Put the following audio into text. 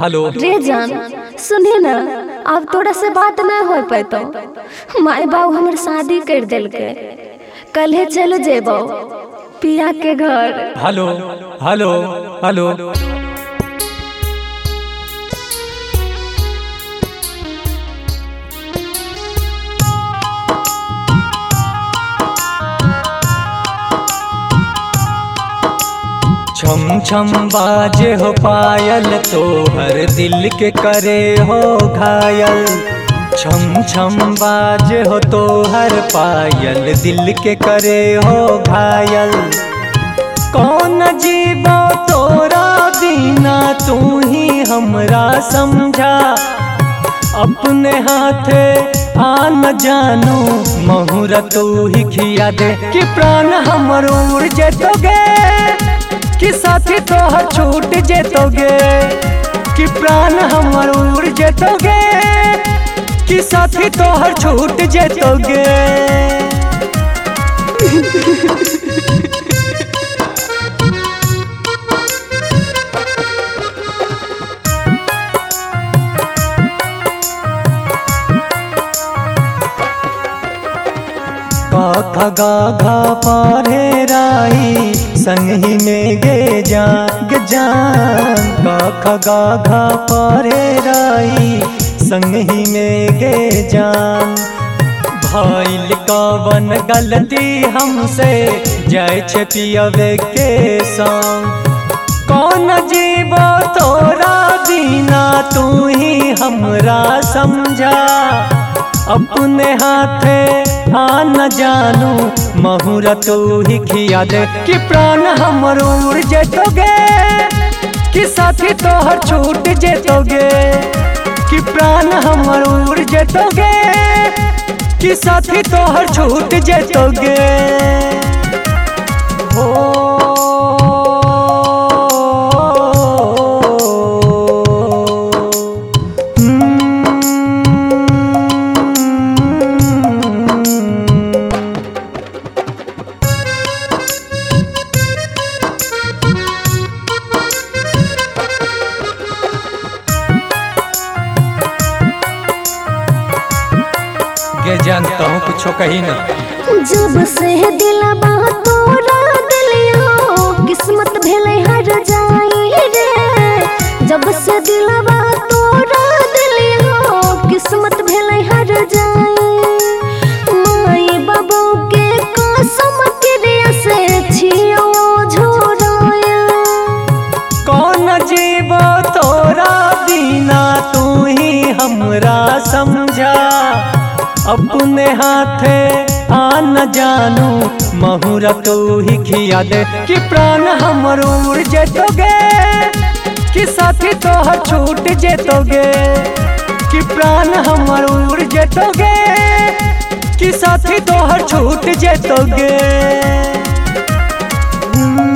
Hello रे जान सुने ना, अब तोरा से बात ना हो पैतो। माई बाबू हमर शादी कर दिल के, कल चलो जेबो पिया के घर। हेलो हेलो हेलो छम छम बाजे हो पायल तो हर दिल के करे हो घायल। छम छम बाजे हो तो हर पायल दिल के करे हो घायल। कौन जीवो तोरा बिना तू ही हमरा समझा। अपने हाथे आन जानू महुरा तू ही खिया दे कि प्राण हमर उड़ जेतोगे कि साथी तोहर छूट जेतोगे। कि प्राण हमर उड़ जेतोगे कि साथी तोहर छूट जेतोगे। गा गा गा पारे राई संगी में गे जान। गा गा गा पारे राई संगी में गे जान। भाईल कवन गलती हमसे जाय छे पियवे के संग। कौन जीवो तोरा बिना तू ही हमरा समझा। अपने हाथे आन जानू महुरा तू ही खिया दे कि प्राण हमर उड़ जेतोगे कि साथी तोहर छूट जेतोगे। कि प्राण हमर उड़ जेतोगे कि साथी तोहर छूट जेतोगे। ये जानता हूँ कुछ कही ना। जब से दिलबा तोरा दिलियो किस्मत भेले हर जाई रे। जब से दिलबा तोरा दिलियो किस्मत भेले हर जाई। माई बाबू के कसम क्रिया से छियो झोराया। कौन जीवो तोरा बिना तू ही हमरा समझा। अपने हाथे आन जानू महुरा तू ही खिया दे कि प्राण हमर उड़ जेतोगे कि साथी तोहर छूट जेतोगे। कि प्राण हमर उड़ जेतोगे कि साथी तोहर छूट जेतोगे।